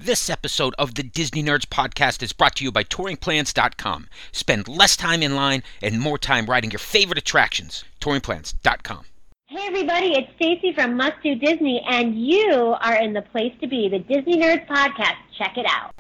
This episode of the Disney Nerds Podcast is brought to you by TouringPlans.com. Spend less time in line and more time riding your favorite attractions. TouringPlans.com. Hey everybody, it's Stacy from Must Do Disney, and you are in the place to be, the Disney Nerds Podcast. Check it out.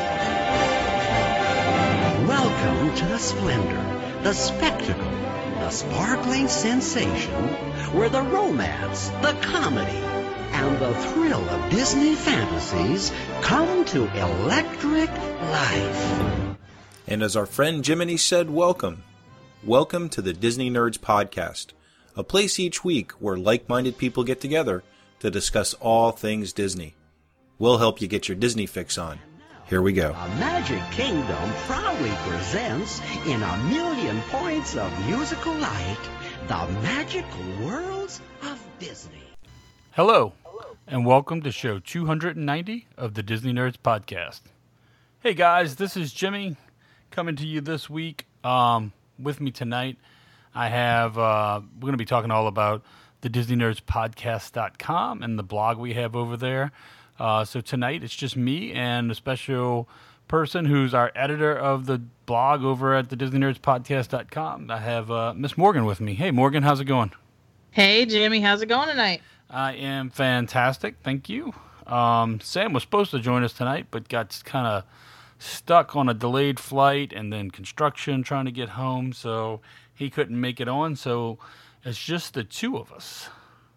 Welcome to the splendor, the spectacle, the sparkling sensation, where the romance, the comedy, and the thrill of Disney fantasies come to electric life. And as our friend Jiminy said, welcome. Welcome to the Disney Nerds Podcast, a place each week where like-minded people get together to discuss all things Disney. We'll help you get your Disney fix on. Here we go. A Magic Kingdom proudly presents, in a million points of musical light, the magical worlds of Disney. Hello, and welcome to show 290 of the Disney Nerds Podcast. Hey guys, this is Jimmy coming to you this week. With me tonight, I have, we're going to be talking all about the DisneyNerdsPodcast.com and the blog we have over there. So tonight it's just me and a special person who's our editor of the blog over at the DisneyNerdsPodcast.com. I have Miss Morgan with me. Hey Morgan, how's it going? Hey Jimmy, how's it going tonight? I am fantastic, thank you. Sam was supposed to join us tonight, but got kind of stuck on a delayed flight and then construction trying to get home, so he couldn't make it on, so it's just the two of us.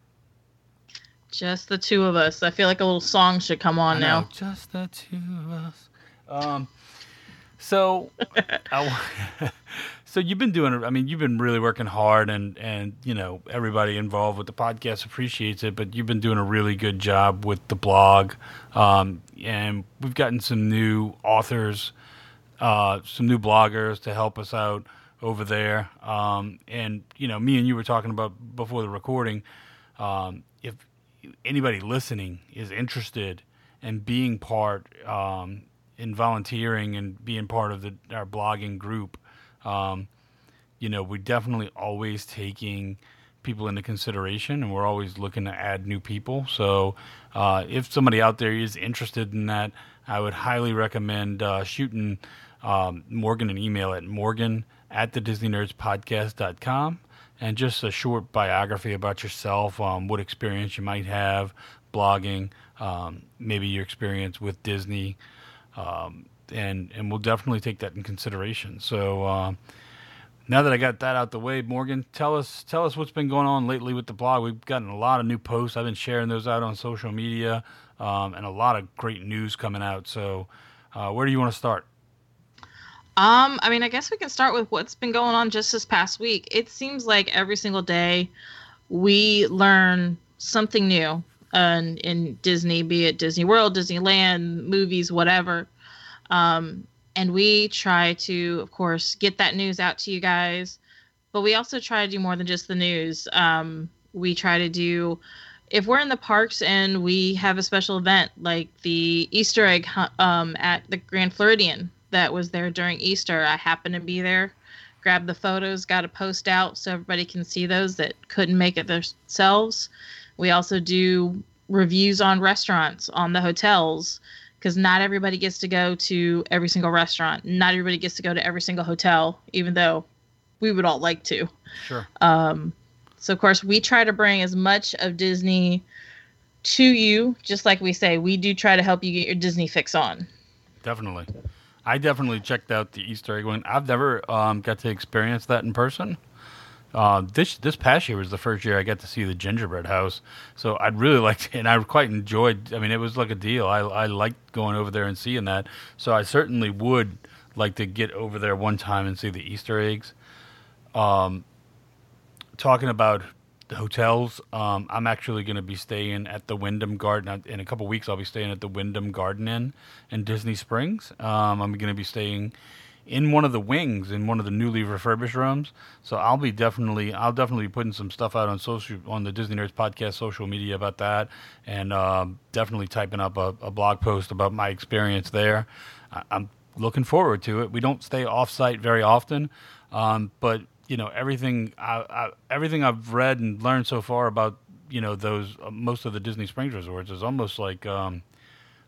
Just the two of us. I feel like a little song should come on now. Just the two of us. So you've been you've been really working hard, and you know, everybody involved with the podcast appreciates it, but you've been doing a really good job with the blog. And we've gotten some new authors, some new bloggers to help us out over there. And you know, me and you were talking about before the recording, if anybody listening is interested in being part, in volunteering and being part of our blogging group, you know, we're definitely always taking people into consideration, and we're always looking to add new people. So if somebody out there is interested in that, I would highly recommend shooting Morgan an email at morgan@thedisneynerdspodcast.com, and just a short biography about yourself, what experience you might have blogging, maybe your experience with Disney, and we'll definitely take that in consideration. So now that I got that out the way, Morgan, tell us what's been going on lately with the blog. We've gotten a lot of new posts. I've been sharing those out on social media, and a lot of great news coming out. So where do you want to start? I guess we can start with what's been going on just this past week. It seems like every single day we learn something new in Disney, be it Disney World, Disneyland, movies, whatever. And we try to, of course, get that news out to you guys. But we also try to do more than just the news. We try to do, if we're in the parks and we have a special event, like the Easter egg at the Grand Floridian that was there during Easter, I happened to be there, grabbed the photos, got a post out so everybody can see those that couldn't make it themselves. We also do reviews on restaurants, on the hotels, because not everybody gets to go to every single restaurant. Not everybody gets to go to every single hotel, even though we would all like to. Sure. So, of course, we try to bring as much of Disney to you. Just like we say, we do try to help you get your Disney fix on. Definitely. I definitely checked out the Easter egg one. I've never got to experience that in person. This past year was the first year I got to see the gingerbread house, so I'd really like to, and I quite enjoyed. I mean, it was like a deal. I liked going over there and seeing that, so I certainly would like to get over there one time and see the Easter eggs. Talking about the hotels, I'm actually going to be staying at the Wyndham Garden in a couple weeks. I'll be staying at the Wyndham Garden Inn in Disney Springs. I'm going to be staying in one of the wings, in one of the newly refurbished rooms. So I'll definitely be putting some stuff out on the Disney Nerds Podcast social media about that, and definitely typing up a blog post about my experience there. I'm looking forward to it. We don't stay off-site very often, but you know, everything I've read and learned so far about, you know, those most of the Disney Springs resorts is almost like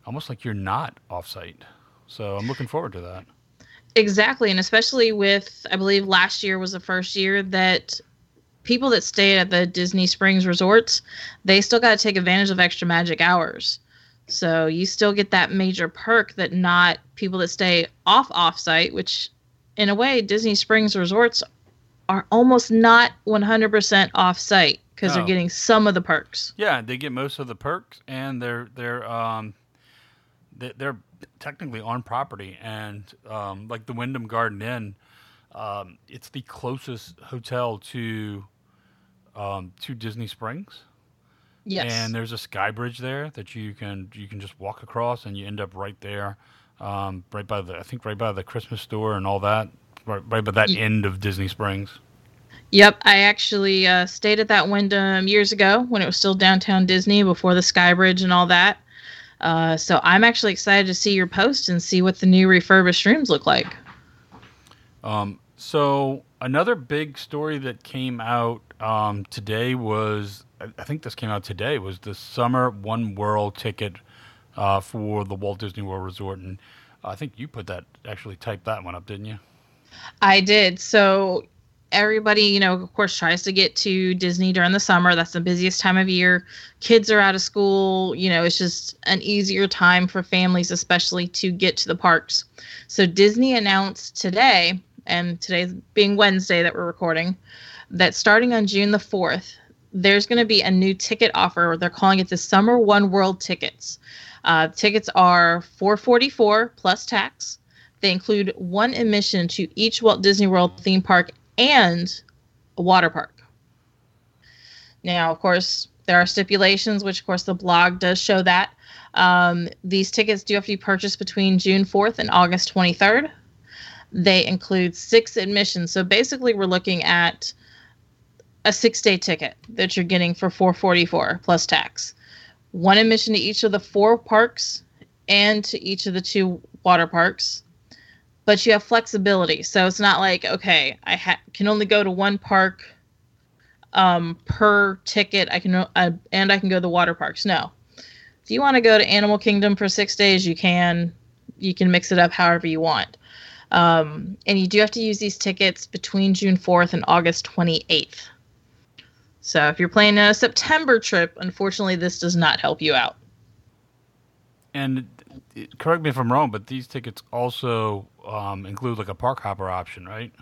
almost like you're not off-site. So I'm looking forward to that. Exactly, and especially with, I believe last year was the first year that people that stayed at the Disney Springs resorts, they still got to take advantage of extra magic hours. So you still get that major perk that not people that stay off-site, which in a way Disney Springs resorts are almost not 100% off-site because they're getting some of the perks. Yeah, they get most of the perks, and they're technically on property, and like the Wyndham Garden Inn, it's the closest hotel to Disney Springs. Yes. And there's a sky bridge there that you can just walk across, and you end up right there, right by the Christmas store and all that, right by that end of Disney Springs. Yep, I actually stayed at that Wyndham years ago when it was still downtown Disney before the sky bridge and all that. So I'm actually excited to see your post and see what the new refurbished rooms look like. So another big story that came out today was, I think this came out today, was the Summer One World ticket for the Walt Disney World Resort. And I think you actually typed that one up, didn't you? I did. So everybody, of course, tries to get to Disney during the summer. That's the busiest time of year. Kids are out of school. It's just an easier time for families, especially to get to the parks. So Disney announced today, and today being Wednesday that we're recording, that starting on June the 4th, there's going to be a new ticket offer. They're calling it the Summer One World tickets. Tickets are $444 plus tax. They include one admission to each Walt Disney World theme park and a water park. Now, of course, there are stipulations, which, of course, the blog does show that. These tickets do have to be purchased between June 4th and August 23rd. They include 6 admissions. So basically, we're looking at a 6-day ticket that you're getting for $444 plus tax. One admission to each of the 4 parks and to each of the 2 water parks. But you have flexibility. So it's not like, okay, I can only go to one park per ticket. I can go to the water parks. No. If you want to go to Animal Kingdom for 6 days, you can. You can mix it up however you want. And you do have to use these tickets between June 4th and August 28th. So if you're planning a September trip, unfortunately, this does not help you out. And correct me if I'm wrong, but these tickets also include like a park hopper option, right?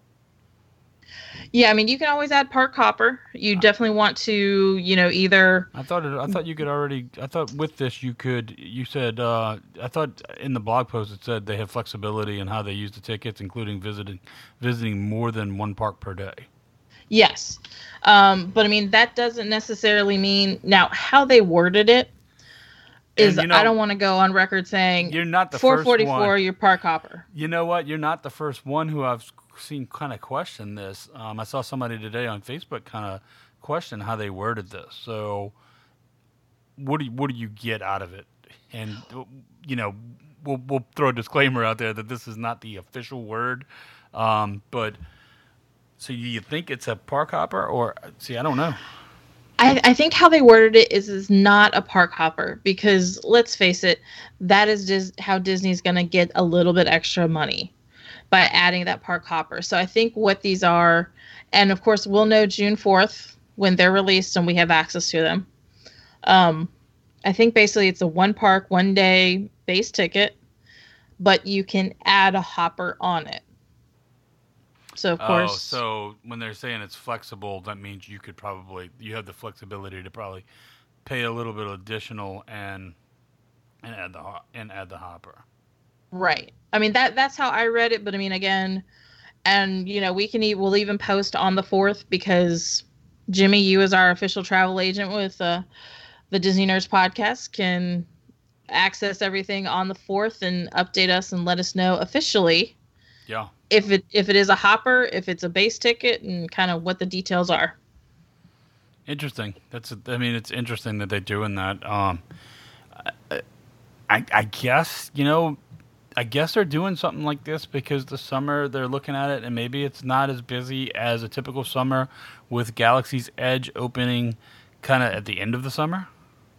Yeah, I mean, you can always add park hopper. You definitely want to, either. I thought you could already. I thought with this you could. You said. I thought in the blog post it said they have flexibility in how they use the tickets, including visiting more than one park per day. Yes, but I mean that doesn't necessarily mean now how they worded it. I don't want to go on record saying you're not the first one. $444, your park hopper. You know what? You're not the first one who I've seen kind of question this. I saw somebody today on Facebook kind of question how they worded this. So, what do you get out of it? And we'll throw a disclaimer out there that this is not the official word, but so you think it's a park hopper, or see? I don't know. I think how they worded it is not a park hopper, because let's face it, that is how Disney's going to get a little bit extra money by adding that park hopper. So I think what these are, and of course we'll know June 4th when they're released and we have access to them. I think basically it's a 1 park, 1 day base ticket, but you can add a hopper on it. So of course. Oh, so when they're saying it's flexible, that means you have the flexibility to probably pay a little bit additional and add the hopper. Right. I mean that's how I read it, but I mean again, and we'll even post on the 4th, because Jimmy, you as our official travel agent with the Disney Nerds podcast, can access everything on the 4th and update us and let us know officially. Yeah. If it is a hopper, if it's a base ticket, and kind of what the details are. Interesting. It's interesting that they're doing that. I guess I guess they're doing something like this because the summer they're looking at it, and maybe it's not as busy as a typical summer with Galaxy's Edge opening kind of at the end of the summer.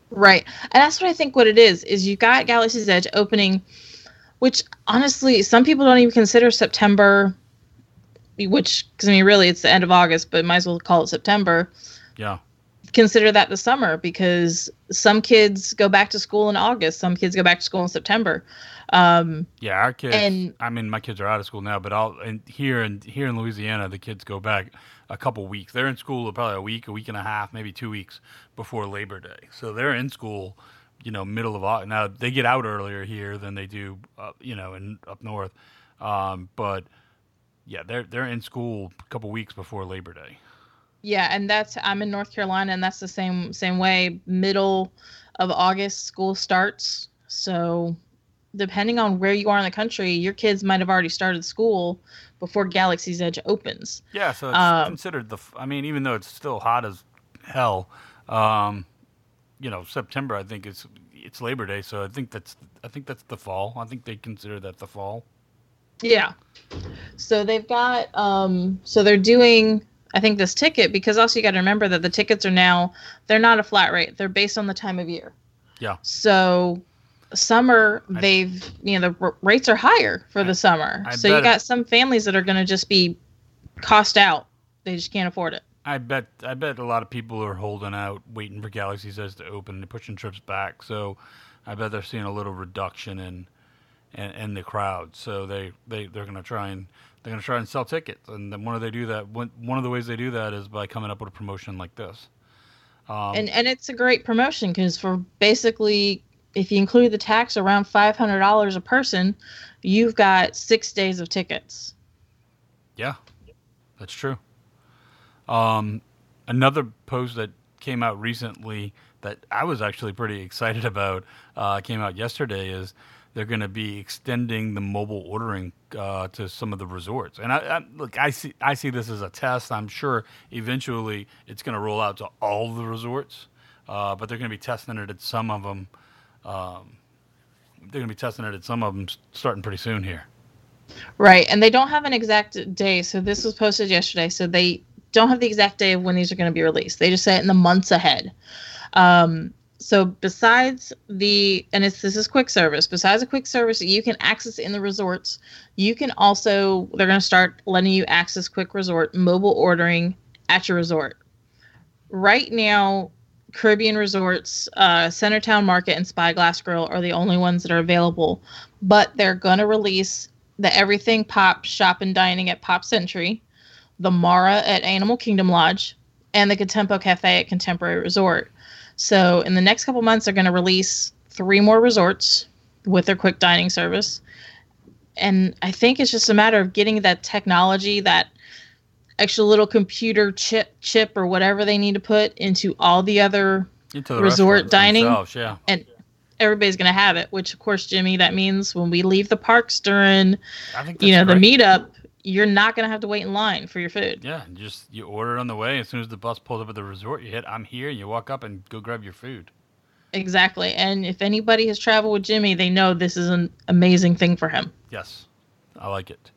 Right. And that's what I think what it is you got Galaxy's Edge opening, which honestly, some people don't even consider September, which, because I mean, really it's the end of August, but might as well call it September. Yeah. Consider that the summer, because some kids go back to school in August, some kids go back to school in September. Yeah, our kids. And I mean, my kids are out of school now, but here in Louisiana, the kids go back a couple weeks. They're in school probably a week and a half, maybe 2 weeks before Labor Day. So they're in school, middle of August. Now they get out earlier here than they do, in up north. But yeah, they're in school a couple weeks before Labor Day. yeah, and I'm in North Carolina, and that's the same way. Middle of August, school starts. So depending on where you are in the country, your kids might have already started school before Galaxy's Edge opens. Yeah, so it's considered even though it's still hot as hell, September, I think it's Labor Day, so I think that's the fall. I think they consider that the fall. Yeah. So they've got so they're doing, I think, this ticket, because also you got to remember that the tickets they're not a flat rate. They're based on the time of year. Yeah. So summer, the rates are higher for the summer. So you got some families that are going to just be cost out. They just can't afford it. I bet a lot of people are holding out, waiting for Galaxy's Edge to open and pushing trips back. So I bet they're seeing a little reduction in the crowd. So they're going to try and sell tickets. And then one of the ways they do that is by coming up with a promotion like this. And it's a great promotion, because for basically, if you include the tax, around $500 a person, you've got 6 days of tickets. Yeah, that's true. Another post that came out recently that I was actually pretty excited about came out yesterday is they're going to be extending the mobile ordering to some of the resorts. And I see this as a test. I'm sure eventually it's going to roll out to all the resorts, but they're going to be testing it at some of them. They're going to be testing it at some of them starting pretty soon here. Right, and they don't have an exact day. So this was posted yesterday. So they don't have the exact day of when these are going to be released. They just say it in the months ahead. So besides this is quick service. Besides the quick service that you can access in the resorts, you can also, they're going to start letting you access quick resort mobile ordering at your resort. Right now, Caribbean resorts, Centertown Market and Spyglass Grill are the only ones that are available, but they're going to release the Everything Pop Shop and Dining at Pop Century, the Mara at Animal Kingdom Lodge, and the Contempo Cafe at Contemporary Resort. So in the next couple months, they're going to release 3 more resorts with their quick dining service. And I think it's just a matter of getting that technology, that extra little computer chip or whatever they need to put into all the other resort dining. Yeah. And everybody's going to have it, which of course, Jimmy, that means when we leave the parks during, the meetup, you're not going to have to wait in line for your food. Yeah, you order it on the way. As soon as the bus pulls up at the resort, you hit "I'm here," and you walk up and go grab your food. Exactly. And if anybody has traveled with Jimmy, they know this is an amazing thing for him. Yes, I like it.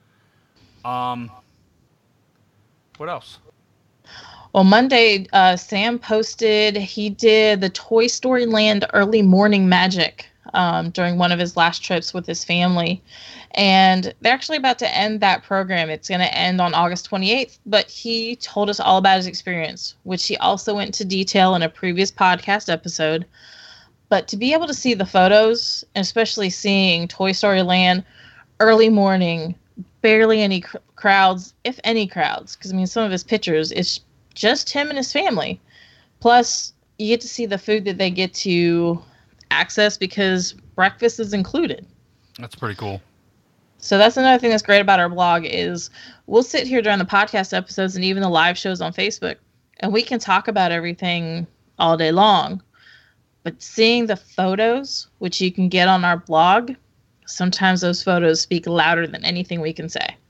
What else? Well, Monday, Sam posted he did the Toy Story Land early morning magic during one of his last trips with his family. And they're actually about to end that program. It's going to end on August 28th, but he told us all about his experience, which he also went into detail in a previous podcast episode. But to be able to see the photos, and especially seeing Toy Story Land early morning, barely any crowds, if any crowds, because some of his pictures, it's just him and his family. Plus, you get to see the food that they get to access because breakfast is included. That's pretty cool. So that's another thing that's great about our blog is we'll sit here during the podcast episodes and even the live shows on Facebook, and we can talk about everything all day long. But seeing the photos, which you can get on our blog, sometimes those photos speak louder than anything we can say.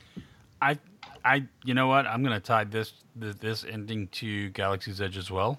You know what? I'm going to tie this ending to Galaxy's Edge as well.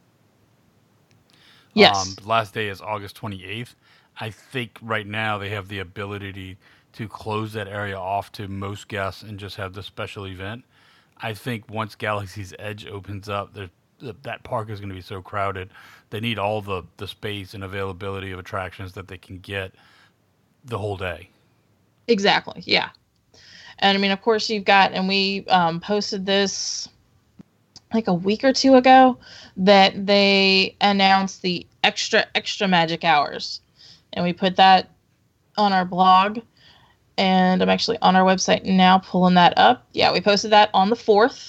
Yes. Last day is August 28th. I think right now they have the ability to close that area off to most guests and just have the special event. I think once Galaxy's Edge opens up, that park is going to be so crowded. They need all the space and availability of attractions that they can get the whole day. Exactly. Yeah. And I mean, of course, you've got, and we posted this like a week or two ago, that they announced the extra magic hours, and we put that on our blog. And I'm actually on our website now, pulling that up. Yeah, we posted that on the 4th.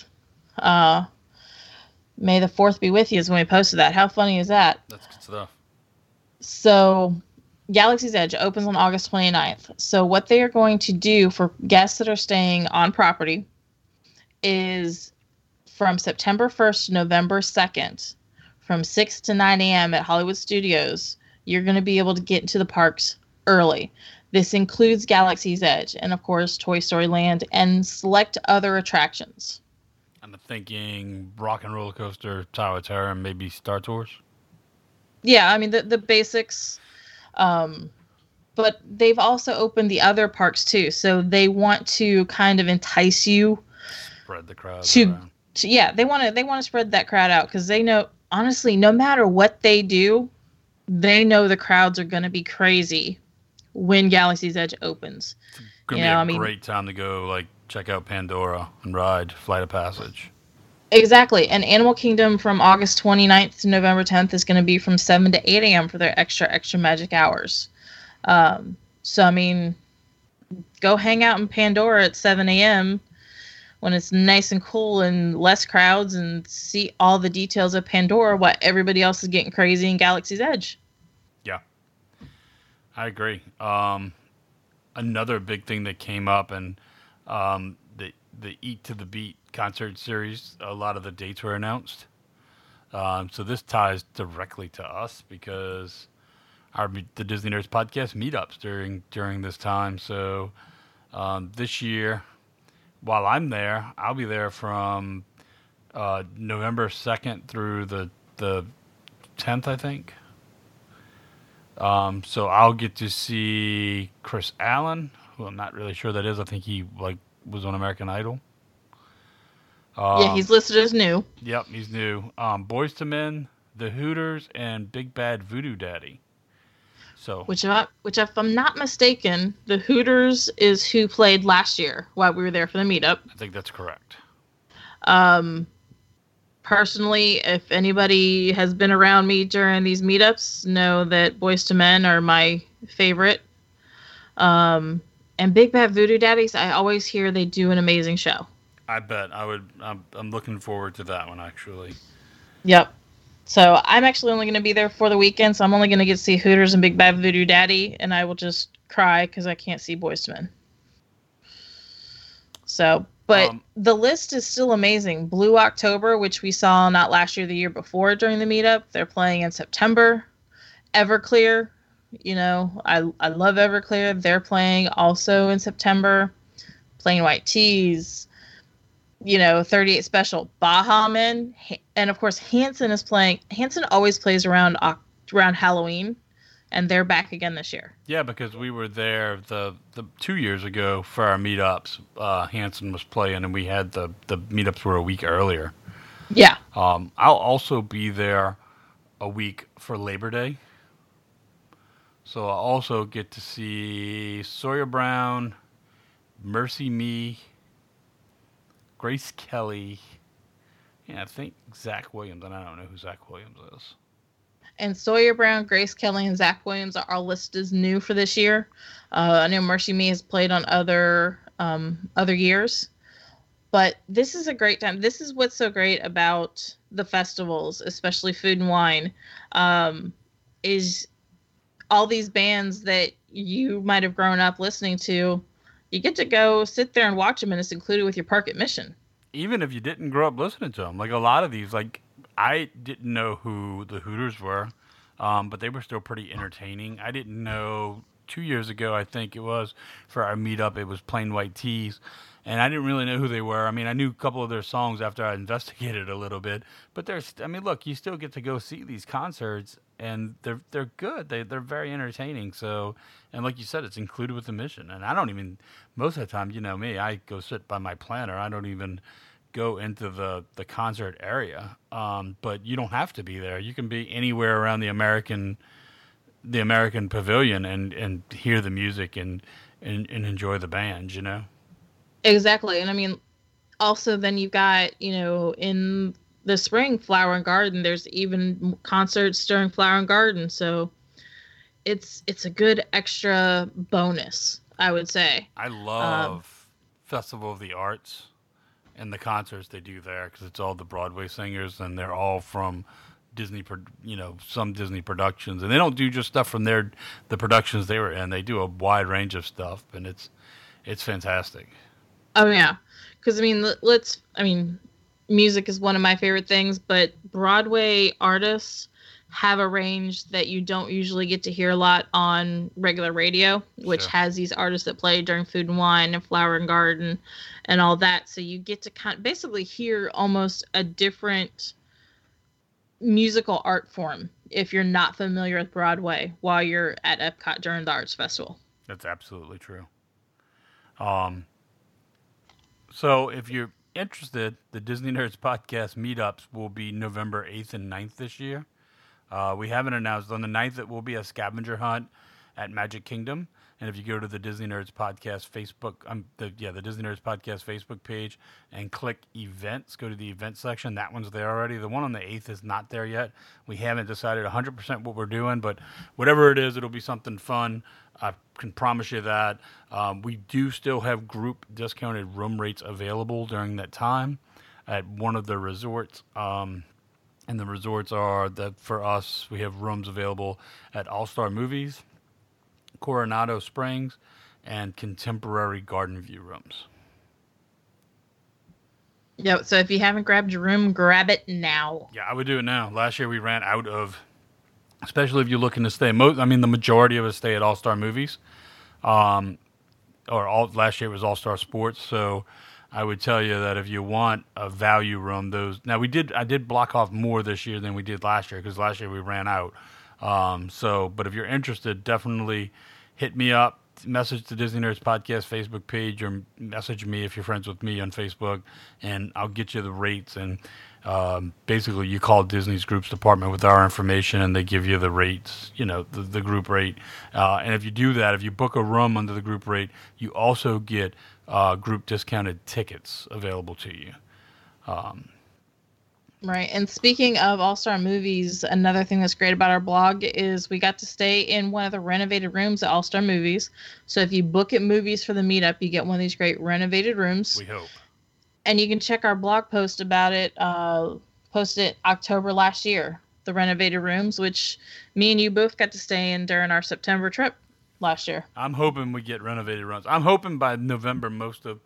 May the 4th be with you is when we posted that. How funny is that? That's good stuff. So Galaxy's Edge opens on August 29th. So what they are going to do for guests that are staying on property is from September 1st to November 2nd, from 6 to 9 a.m. at Hollywood Studios, you're going to be able to get into the parks early. This includes Galaxy's Edge and, of course, Toy Story Land and select other attractions. I'm thinking Rock and Roller Coaster, Tower of Terror, and maybe Star Tours. Yeah, I mean, the basics. But they've also opened the other parks, too. So they want to kind of entice you. Spread the crowd around. Yeah, they want to spread that crowd out because they know, honestly, no matter what they do, they know the crowds are going to be crazy when Galaxy's Edge opens. It's going to be a great time to go, like, check out Pandora and ride Flight of Passage. Exactly. And Animal Kingdom from August 29th to November 10th is going to be from 7 to 8 a.m. for their extra magic hours. So, I mean, go hang out in Pandora at 7 a.m. when it's nice and cool and less crowds and see all the details of Pandora while everybody else is getting crazy in Galaxy's Edge. Yeah, I agree. Another big thing that came up, and the Eat to the Beat concert series, a lot of the dates were announced. So this ties directly to us because the Disney Nerds podcast meetups during this time. So this year, while I'm there, I'll be there from November 2nd through the 10th, I think. So I'll get to see Chris Allen, who I'm not really sure that is. I think he was on American Idol. Yeah, he's listed as new. Yep, he's new. Boyz II Men, The Hooters, and Big Bad Voodoo Daddy. So, which if I'm not mistaken, The Hooters is who played last year while we were there for the meetup. I think that's correct. Personally, if anybody has been around me during these meetups, know that Boyz II Men are my favorite. And Big Bad Voodoo Daddies, I always hear they do an amazing show. I bet I would. I'm looking forward to that one, actually. Yep. So I'm actually only going to be there for the weekend, so I'm only going to get to see Hooters and Big Bad Voodoo Daddy, and I will just cry because I can't see Boyz II Men. So, but the list is still amazing. Blue October, which we saw not last year, the year before during the meetup, they're playing in September. Everclear, I love Everclear. They're playing also in September. Plain White Tees. 38 Special, Baha Men, and of course Hanson is playing. Hanson always plays around Halloween, and they're back again this year. Yeah, because we were there the 2 years ago for our meetups. Hanson was playing, and we had the meetups were a week earlier. Yeah. I'll also be there a week for Labor Day, so I'll also get to see Sawyer Brown, Mercy Me, Grace Kelly, I think Zach Williams, and I don't know who Zach Williams is. And Sawyer Brown, Grace Kelly, and Zach Williams are all listed as new for this year. I know Mercy Me has played on other years, but this is a great time. This is what's so great about the festivals, especially Food and Wine, is all these bands that you might have grown up listening to. You get to go sit there and watch them, and it's included with your park admission. Even if you didn't grow up listening to them, like a lot of these, like I didn't know who the Hooters were, but they were still pretty entertaining. I didn't know 2 years ago, I think it was, for our meetup, it was Plain White Tees, and I didn't really know who they were. I mean, I knew a couple of their songs after I investigated a little bit, but look, you still get to go see these concerts, and they're good. They're very entertaining. So, and like you said, it's included with the mission. And I don't even, most of the time, you know me, I go sit by my planner. I don't even go into the concert area, but you don't have to be there. You can be anywhere around the American Pavilion and hear the music and enjoy the band. You know. Exactly. And I mean, also then you've got, in the spring, Flower and Garden, there's even concerts during Flower and Garden. So it's a good extra bonus, I would say. I love Festival of the Arts and the concerts they do there, because it's all the Broadway singers and they're all from Disney, some Disney productions, and they don't do just stuff from the productions they were in. They do a wide range of stuff, and it's fantastic. Oh yeah, because music is one of my favorite things, but Broadway artists have a range that you don't usually get to hear a lot on regular radio, which Sure. has these artists that play during Food and Wine and Flower and Garden and all that. So you get to basically hear almost a different musical art form if you're not familiar with Broadway while you're at Epcot during the Arts Festival. That's absolutely true. So if you're interested, the Disney Nerds Podcast meetups will be November 8th and 9th this year. We haven't announced. On the 9th, it will be a scavenger hunt at Magic Kingdom. And if you go to the Disney Nerds Podcast Facebook, the Disney Nerds Podcast Facebook page and click events, go to the event section. That one's there already. The one on the 8th is not there yet. We haven't decided 100% what we're doing, but whatever it is, it'll be something fun. I can promise you that. We do still have group discounted room rates available during that time at one of the resorts. And the resorts are that for us, we have rooms available at All-Star Movies, Coronado Springs, and Contemporary Garden View rooms. Yeah, so if you haven't grabbed your room, grab it now. Yeah, I would do it now. Last year we ran out of, especially if you're looking to stay. The majority of us stay at All-Star Movies. Last year it was All-Star Sports, so I would tell you that if you want a value room, I did block off more this year than we did last year, because last year we ran out. But if you're interested, definitely hit me up, message the Disney Nerds Podcast Facebook page, or message me if you're friends with me on Facebook, and I'll get you the rates. And basically, you call Disney's groups department with our information, and they give you the rates, the group rate. And if you do that, if you book a room under the group rate, you also get group discounted tickets available to you. Right. And speaking of All-Star Movies, another thing that's great about our blog is we got to stay in one of the renovated rooms at All-Star Movies. So if you book at Movies for the meetup, you get one of these great renovated rooms. We hope. And you can check our blog post about it, posted October last year, the renovated rooms, which me and you both got to stay in during our September trip last year. I'm hoping we get renovated rooms. I'm hoping by November most of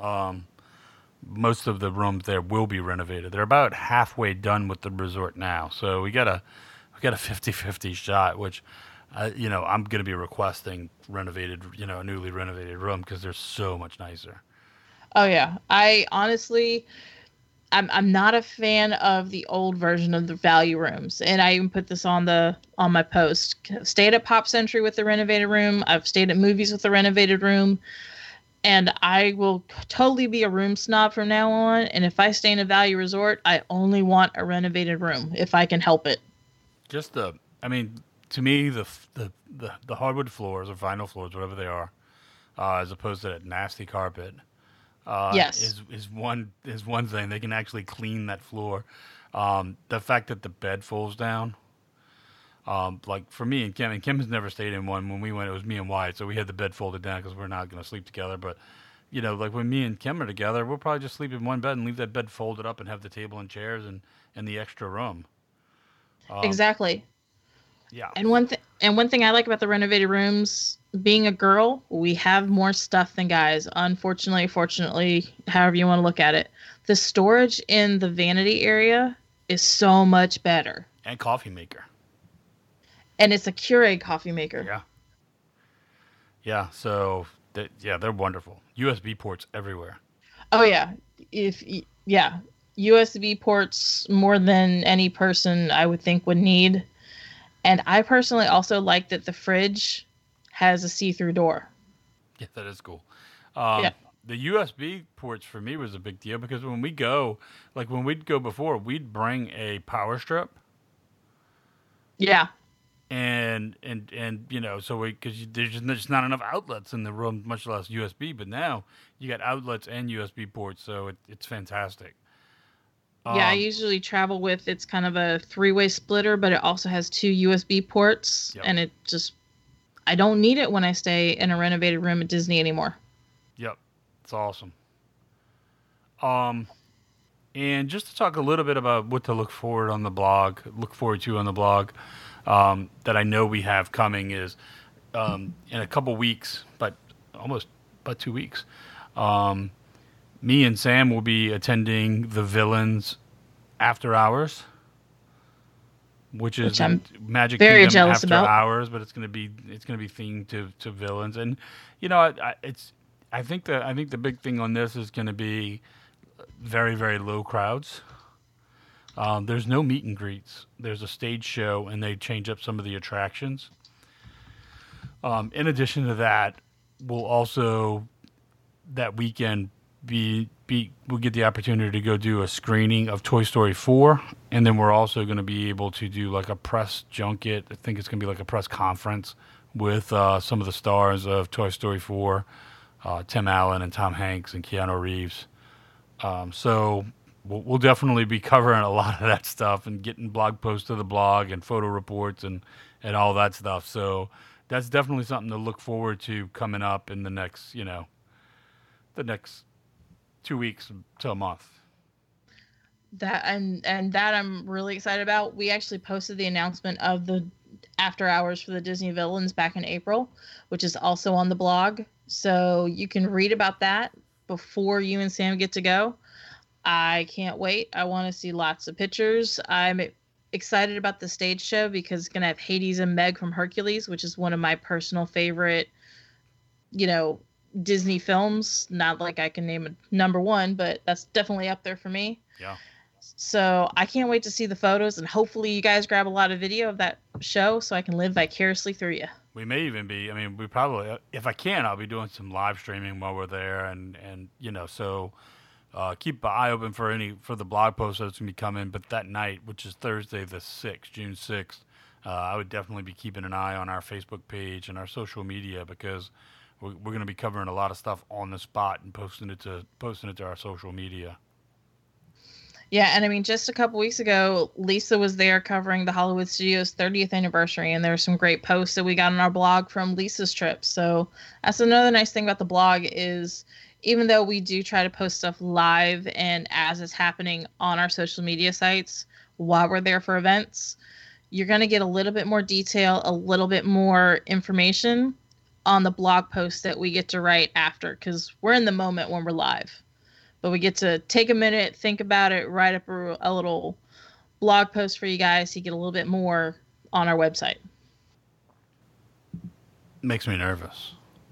the rooms there will be renovated. They're about halfway done with the resort now, so we got a 50-50 shot, which I'm going to be requesting renovated, a newly renovated room, because they're so much nicer. Oh yeah, I honestly, I'm not a fan of the old version of the value rooms, and I even put this on my post. Stayed at Pop Century with the renovated room. I've stayed at Movies with the renovated room. And I will totally be a room snob from now on. And if I stay in a value resort, I only want a renovated room if I can help it. To me, the hardwood floors or vinyl floors, whatever they are, as opposed to that nasty carpet, yes, is one thing. They can actually clean that floor. The fact that the bed folds down. Like for me and Kim has never stayed in one. When we went, it was me and Wyatt, so we had the bed folded down because we're not going to sleep together. But, like when me and Kim are together, we'll probably just sleep in one bed and leave that bed folded up and have the table and chairs and the extra room. Exactly. Yeah. And one thing I like about the renovated rooms, being a girl, we have more stuff than guys. Unfortunately, fortunately, however you want to look at it, the storage in the vanity area is so much better. And coffee maker. And it's a Keurig coffee maker. Yeah. Yeah. So they're wonderful. USB ports everywhere. Oh yeah. USB ports more than any person I would think would need. And I personally also like that the fridge has a see-through door. Yeah, that is cool. Yeah. the USB ports for me was a big deal because when we go, like when we'd go before, we'd bring a power strip. Yeah. And you know, so because there's just not enough outlets in the room, much less USB. But now you got outlets and USB ports, so it's fantastic. Yeah, I usually travel with, it's kind of a 3-way splitter, but it also has 2 USB ports, Yep. and I don't need it when I stay in a renovated room at Disney anymore. Yep, it's awesome. And just to talk a little bit about what to look forward to on the blog, that I know we have coming is in a couple weeks, but 2 weeks. Me and Sam will be attending the Villains After Hours, which is I'm Magic very Kingdom jealous After about. Hours, but it's gonna be themed to villains, and you know, I think the big thing on this is gonna be very, very low crowds. There's no meet and greets. There's a stage show, and they change up some of the attractions. In addition to that, we'll also that weekend we'll get the opportunity to go do a screening of Toy Story 4, and then we're also going to be able to do like a press junket. I think it's going to be like a press conference with some of the stars of Toy Story 4, Tim Allen and Tom Hanks and Keanu Reeves. So we'll definitely be covering a lot of that stuff and getting blog posts to the blog and photo reports and all that stuff. So that's definitely something to look forward to coming up in the next 2 weeks to a month. That and that I'm really excited about. We actually posted the announcement of the after hours for the Disney Villains back in April, which is also on the blog. So you can read about that before you and Sam get to go. I can't wait. I want to see lots of pictures. I'm excited about the stage show because it's going to have Hades and Meg from Hercules, which is one of my personal favorite, Disney films. Not like I can name a number one, but that's definitely up there for me. Yeah. So I can't wait to see the photos, and hopefully you guys grab a lot of video of that show so I can live vicariously through you. We may even be, we probably, if I can, I'll be doing some live streaming while we're there, and so keep an eye open for the blog post that's going to be coming. But that night, which is Thursday the 6th, June 6th, I would definitely be keeping an eye on our Facebook page and our social media, because we're going to be covering a lot of stuff on the spot and posting it to our social media. Yeah, and just a couple weeks ago, Lisa was there covering the Hollywood Studios 30th anniversary, and there were some great posts that we got on our blog from Lisa's trip. So that's another nice thing about the blog is, even though we do try to post stuff live and as it's happening on our social media sites while we're there for events, you're going to get a little bit more detail, a little bit more information on the blog post that we get to write after, because we're in the moment when we're live. But we get to take a minute, think about it, write up a little blog post for you guys so you get a little bit more on our website. Makes me nervous.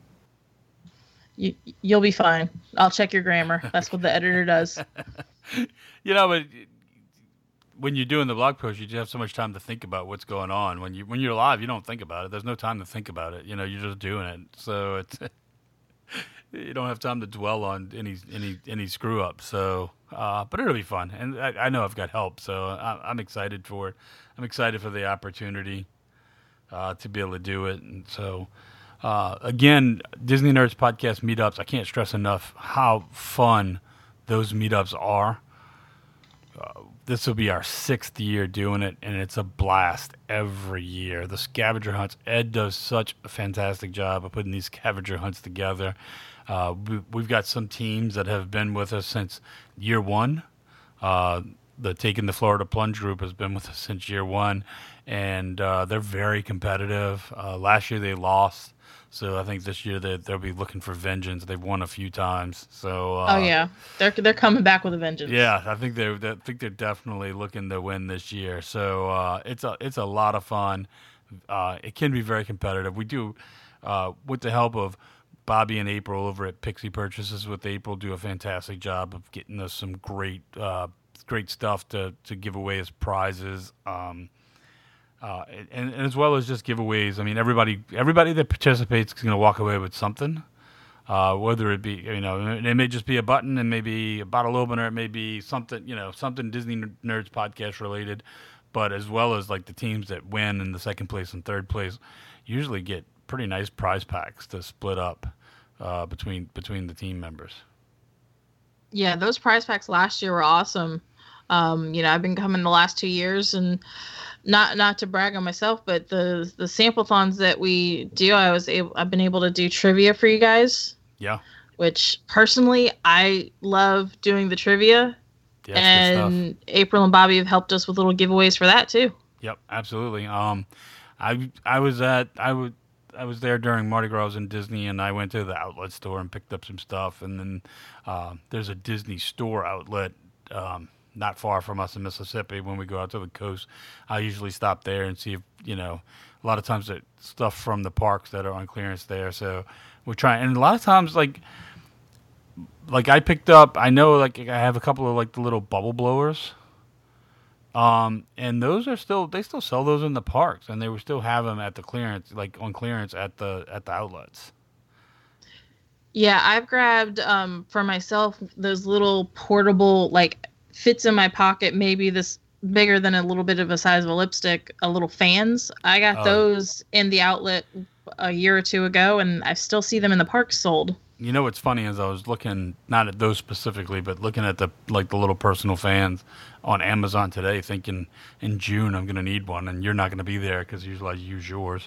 You'll be fine. I'll check your grammar. That's what the editor does. But when you're doing the blog post, you just have so much time to think about what's going on. When you're live, you don't think about it. There's no time to think about it. You're just doing it. So it's you don't have time to dwell on any screw up. So, but it'll be fun, and I know I've got help. So I'm excited for it. I'm excited for the opportunity to be able to do it. And so, again, Disney Nerds Podcast meetups. I can't stress enough how fun those meetups are. This will be our 6th year doing it, and it's a blast every year. The scavenger hunts, Ed does such a fantastic job of putting these scavenger hunts together. We've got some teams that have been with us since year one. The Taking the Florida Plunge group has been with us since year one, and they're very competitive. Last year they lost. So I think this year they'll be looking for vengeance. They've won a few times. So they're coming back with a vengeance. Yeah, I think they're definitely looking to win this year. So it's a lot of fun. It can be very competitive. We do with the help of Bobby and April over at Pixie Purchases with April do a fantastic job of getting us some great stuff to give away as prizes. And as well as just giveaways. Everybody that participates is going to walk away with something. Whether it be, it may just be a button, and maybe a bottle opener, it may be something, something Disney Nerds podcast related, but as well as like the teams that win in the second place and third place usually get pretty nice prize packs to split up between the team members. Yeah, those prize packs last year were awesome. I've been coming the last 2 years, and not to brag on myself, but the sample-thons that we do, I've been able to do trivia for you guys. Yeah. Which personally, I love doing the trivia. Yeah, and April and Bobby have helped us with little giveaways for that too. Yep, absolutely. I was there during Mardi Gras in Disney, and I went to the outlet store and picked up some stuff. And then there's a Disney store outlet not far from us in Mississippi. When we go out to the coast, I usually stop there and see if, a lot of times there's stuff from the parks that are on clearance there. So we're trying, and a lot of times like I picked up, I know like I have a couple of like the little bubble blowers. And those are they still sell those in the parks, and they would still have them at the clearance, like on clearance at the outlets. Yeah, I've grabbed for myself those little portable, like fits in my pocket, maybe this bigger than a little bit of a size of a lipstick, a little fans. I got those in the outlet a year or two ago, and I still see them in the parks sold. You know what's funny is I was looking not at those specifically, but looking at the little personal fans on Amazon today, thinking in June I'm going to need one, and you're not going to be there because usually I use yours.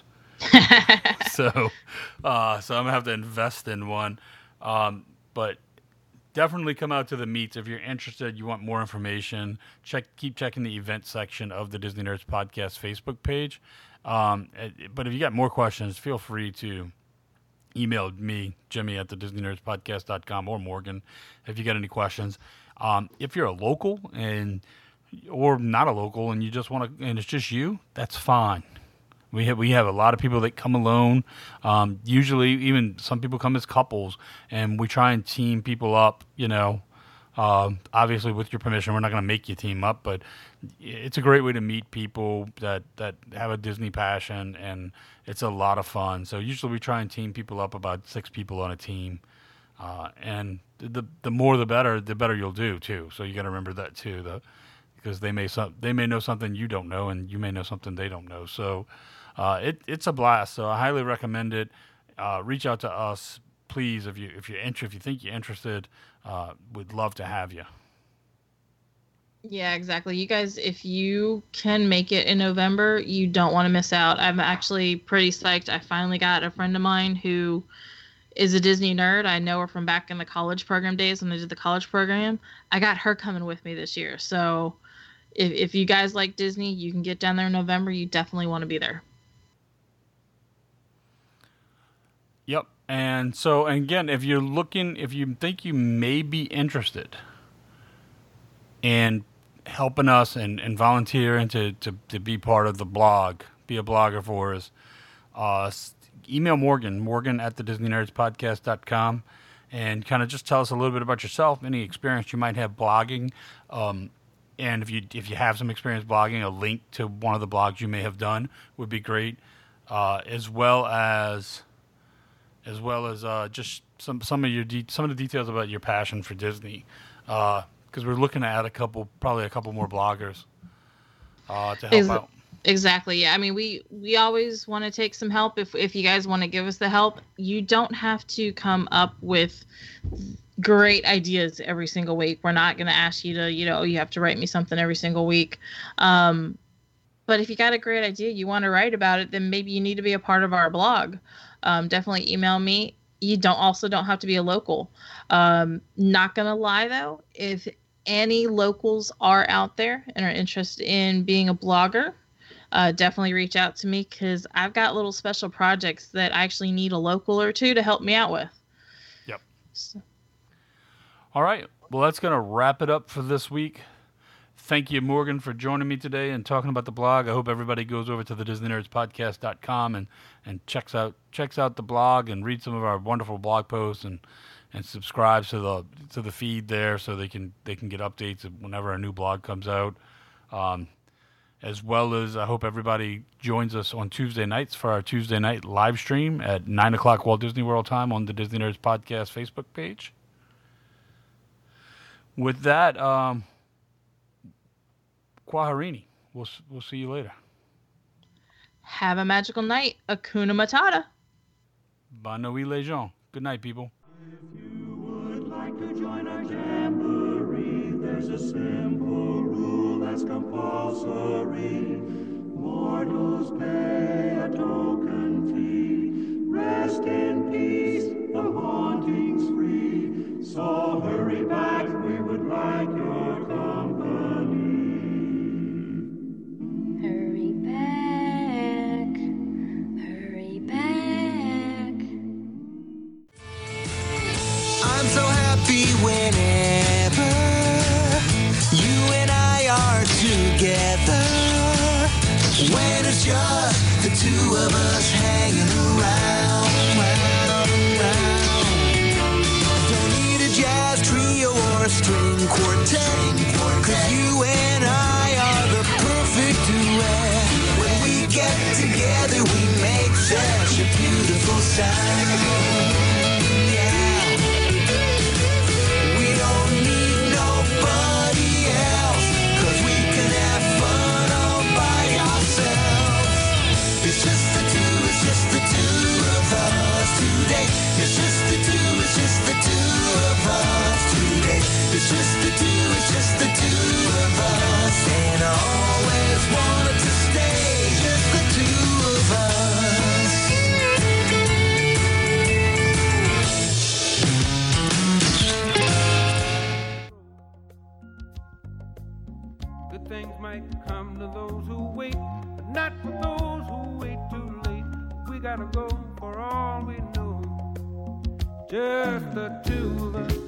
so I'm gonna have to invest in one. But definitely come out to the meets if you're interested. You want more information. Keep checking the event section of the Disney Nerds Podcast Facebook page. But if you got more questions, feel free to email me, Jimmy, at the DisneyNerdsPodcast.com, or Morgan, if you got any questions. If you're a local or not a local and you just want to, and it's just you, that's fine. We have a lot of people that come alone. Usually, even some people come as couples, and we try and team people up. Obviously, with your permission, we're not going to make you team up, but it's a great way to meet people that have a Disney passion, and it's a lot of fun. So usually, we try and team people up, about 6 people on a team, and the more the better you'll do too. So you got to remember that too, because they may know something you don't know, and you may know something they don't know. So it's a blast. So I highly recommend it. Reach out to us, please, if you think you're interested. We'd love to have you. Yeah, exactly. You guys, if you can make it in November, you don't want to miss out. I'm actually pretty psyched. I finally got a friend of mine who is a Disney nerd. I know her from back in the college program days when they did the college program. I got her coming with me this year. So if you guys like Disney, you can get down there in November. You definitely want to be there. Yep. And so, again, if you think you may be interested in helping us and volunteering to be part of the blog, be a blogger for us, email Morgan at the DisneyNerdsPodcast.com, and kind of just tell us a little bit about yourself, any experience you might have blogging. And if you have some experience blogging, a link to one of the blogs you may have done would be great, as well as just some of the details about your passion for Disney, because we're looking at probably a couple more bloggers to help out. Exactly. Yeah. I mean, we always want to take some help. If you guys want to give us the help, you don't have to come up with great ideas every single week. We're not going to ask you to, you have to write me something every single week. But if you got a great idea, you want to write about it, then maybe you need to be a part of our blog. Definitely email me. You don't have to be a local. Not going to lie, though, if any locals are out there and are interested in being a blogger, definitely reach out to me, because I've got little special projects that I actually need a local or two to help me out with. Yep. So. All right. Well, that's going to wrap it up for this week. Thank you, Morgan, for joining me today and talking about the blog. I hope everybody goes over to the DisneyNerdsPodcast.com and checks out the blog and read some of our wonderful blog posts and subscribes to the feed there, so they can get updates whenever a new blog comes out. as well as I hope everybody joins us on Tuesday nights for our Tuesday night live stream at 9 o'clock Walt Disney World time on the Disney Nerds Podcast Facebook page. With that, Kwaharini, we'll see you later. Have a magical night. Hakuna Matata. Bonne nuit, les gens. Good night, people. If you would like to join our jamboree, there's a simple rule that's compulsory. Mortals pay a token fee. Rest in peace, the haunting's free. So hurry back, we would like your company. Hurry back, hurry back. I'm so happy whenever you and I are together. When it's just the two of us hanging around. Don't need a jazz trio or a string quartet. 'Cause you and I are the perfect duet. When we get together we make such a beautiful sound. Yeah. We don't need nobody else, 'cause we can have fun all by ourselves. It's just the two of us today. It's just the two of us today. It's just the two of us. And I always wanted to stay just the two of us. Good things might come to those who wait, but not for those who wait too late. We gotta go for all we know. Just the two of us.